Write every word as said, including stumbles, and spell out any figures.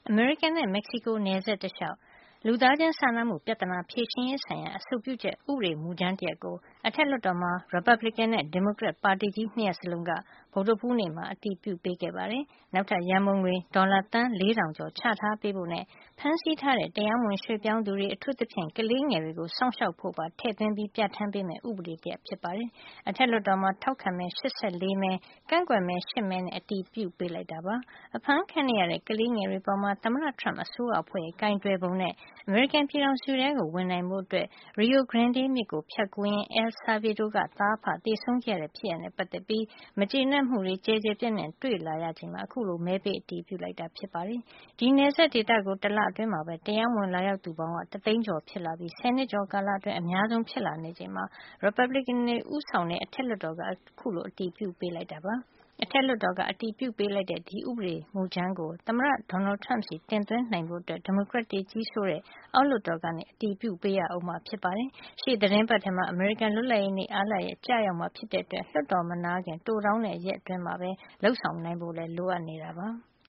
အမေရိကန်နဲ့ မက္ကဆီကိုနယ်စပ်တလျှောက်လူသားချင်းစာနာမှုပြဿနာဖြေရှင်းရေးဆိုင်ရာအဆိုပြုချက်ဥပဒေမူကြမ်းတရပ်ကိုအထက်လွှတ်တော်မှာရီပတ်ဘလစ်ကန်နဲ့ဒီမိုကရက်ပါတီကြီးနှစ်ရပ်စလုံးကဗုဒ္ဓဟူးနေ့မှာအတည်ပြုပေးခဲ့ပါတယ်။နောက်ထပ်ရန်ပုံငွေဒေါ်လာသန်းလေးထောင်ကျော်ချထားပေးဖို့နဲ့ဖမ်းဆီးထားတဲ့တရားမဝင်ရွှေ့ပြောင်းသူတွေအထူးသဖြင့်ကလေးငယ်တွေကိုစောင့်ရှောက်ဖို့ပါထည့်သွင်းပြီးပြဋ္ဌာန်းပေးမယ့်ဥပဒေတရပ်ဖြစ်ပါတယ်။အထက်လွှတ်တော်မှာထောက်ခံမဲ၈၄မဲကန့်ကွက်မဲ၈မဲနဲ့အတည်ပြုပေးလိုက်တာပါ။အဖမ်းခံနေရတဲ့ကလေးငယ်တွေပေါ်မှာသမ္မတထရမ့်အစိုးရအဖွဲ့ရဲ့ကင်တွယ်ပုံနဲ့အမေရိကန်ပြည်ထောင်စုထဲကိုဝင်နိုင်ဖို့အတွက် Rio Grande မြစ်ကိုဖြတ်ကူးရင်း El Salvador ကသားအဖသေဆုံးခဲ့ရတဲ့ဖြစ်ရပ်နဲ့ပတ်သက်ပြီးမကျေနပ်မှုတွေကျယ်ကျယ်ပြန့်ပြန့်တွေ့လာရချိန်မှာအခုလိုမဲပေးအတည်ပြုလိုက်တာဖြစ်ပါတယ်။ဒီနယ်စပ်ဒေသကိုတလအတွင်းမှာပဲတရားမဝင်လာရောက်သူပေါင်းကတသိန်းကျော်ဖြစ်လာပြီးဆယ်နှစ်ကျော်ကာလအတွင်းအများဆုံးဖြစ်လာနေချိန်မှာရီပတ်ဘလစ်ကန်တွေဦးဆောင်တဲ့အထက်လွှတ်တော်ကအခုလိုအတည်ပြုပေးလိုက်တာပါ။အထက်လွှတ်တော်ကအတည်ပြုပေးလိုက်တဲ့ဒီဥပဒေမူကြမ်းကိုသမ္မတဒေါ်နယ်ထရမ့်စီတင်သွင်းနိုင်ဖို့အတွက်ဒီမိုကရက်တွေကြီးစိုးတဲ့အောက်လွှတ်တော်ကနေအတည်ပြုပေးရအောင်မှာဖြစ်ပါတယ်။ရှေ့သတင်းပတ်ထဲမှာအမေရိကန်လွတ်လပ်ရေးနေ့အားလပ်ရက်ကျရောက်မှာဖြစ်တဲ့အတွက်လွှတ်တော်မနားခင်တိုတောင်းတဲ့ရက်အတွင်းမှာပဲလှုပ်ဆောင်နိုင်ဖို့လည်းလိုအပ်နေတာပါ။